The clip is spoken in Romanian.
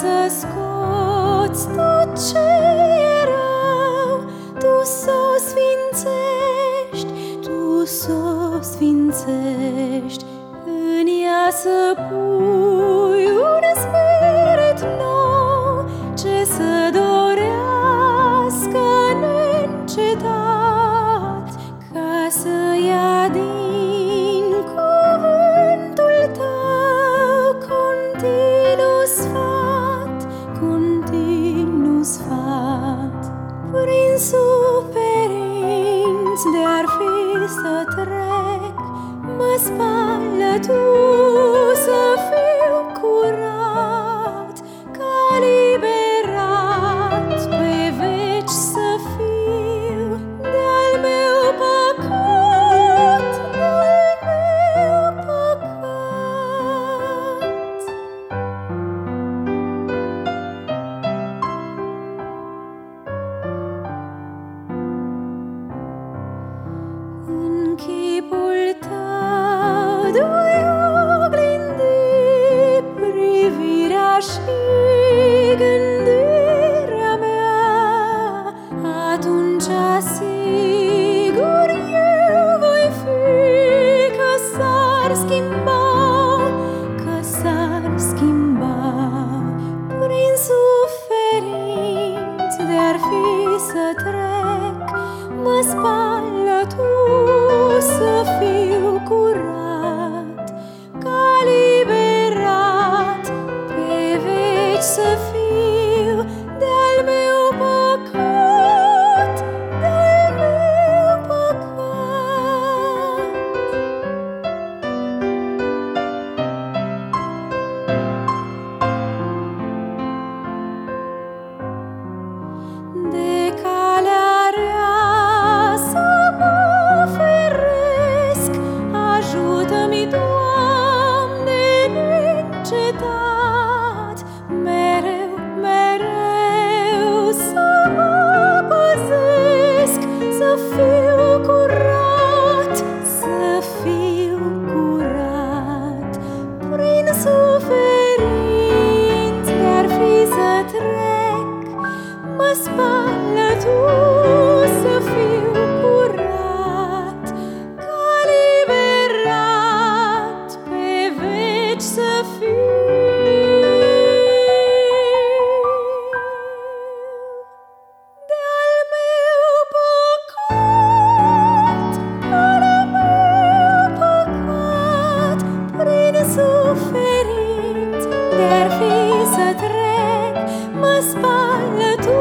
să scoți tot ce e rău, Tu s-o sfințești, Tu s-o sfințești. În ea să pui un spirit nou, ce să dorească neîncetat, ca să ia din cuvântul Tău continuu sfat, continuu sfat. Prin suferinți de-ar fi să trec, mă spală Tu să fiu curat, ca liberat pe veci să fiu de-al meu păcat, de-al meu păcat. În chipul Tău doi oglindi privirea și gândirea mea, atunci sigur eu voi fi că s-ar schimba, că s-ar schimba. Prin suferinți de-ar fi să trec, mă spală Tu să fiu curat, ca liberat pe veci să fiu de-al meu păcat, de-al meu păcat. De calea rea să mă feresc, ajută-mi, Doamne, neîncetat, mereu, mereu să mă păzesc, să fiu curat, să fiu curat. Prin suferinți de-ar fi să trec, mă spală Tu să fiu curat, ca liberat pe veci să fiu de-al meu păcat, de-al meu păcat. Prin suferinți de-ar fi să trec, mă spală Tu